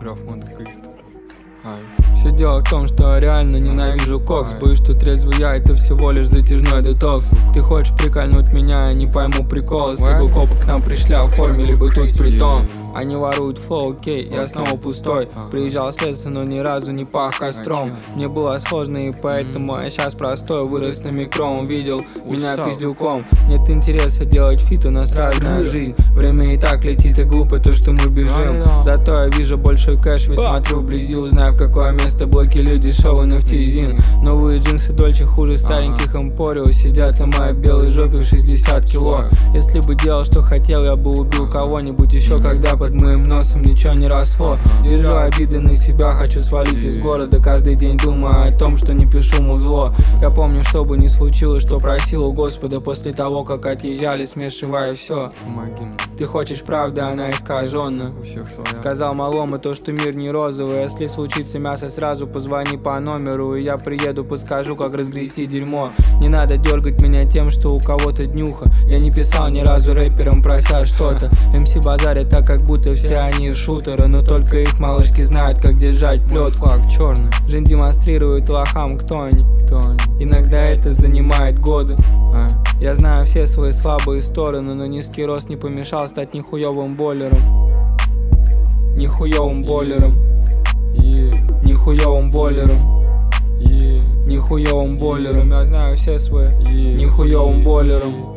граф Монте-Кристо. Все дело в том, что я реально ненавижу кокс. Боюсь, что трезвый я — это всего лишь затяжной детокс. Ты хочешь прикольнуть меня, я не пойму прикол. Если бы копы к нам пришли, оформили бы тут притон. Они воруют флоу, окей, я снова пустой. Приезжал с леса, но ни разу не пах костром. Мне было сложно, и поэтому я сейчас простой. Вырос на микро, видел меня пиздюком. Нет интереса делать фит, у нас разная жизнь. Время и так летит, и глупо то, что мы бежим. Зато я вижу большой кэш, ведь смотрю вблизи. Узнаю, в какое место блоки люди шоу нафтизин. Новые джинсы Дольче хуже стареньких Эмпорио. Сидят на моей белой жопе в 60 кило. Если бы делал, что хотел, я бы убил кого-нибудь еще, когда под моим носом ничего не росло. Держу обиды на себя, хочу свалить из города. Каждый день думаю о том, что не пишу музло. Я помню, что бы ни случилось, что просил у Господа после того, как отъезжали, смешивая все. Помоги мне. Ты хочешь правды, она искаженна. У всех своя. Сказал малому то, что мир не розовый. Если случится мясо, сразу позвони по номеру, и я приеду, подскажу, как разгрести дерьмо. Не надо дергать меня тем, что у кого-то днюха. Я не писал ни разу рэперам, прося что-то. МС базарят так, как будто все они шутеры, но только их малышки знают, как держать плетку. Флаг черный. Жизнь демонстрирует лохам, кто они. Иногда это занимает годы. Я знаю все свои слабые стороны, но низкий рост не помешал стать нихуевым бойлером. Нихуевым бойлером. Нихуевым бойлером. Нихуевым бойлером. Я знаю все свои. Нихуевым бойлером.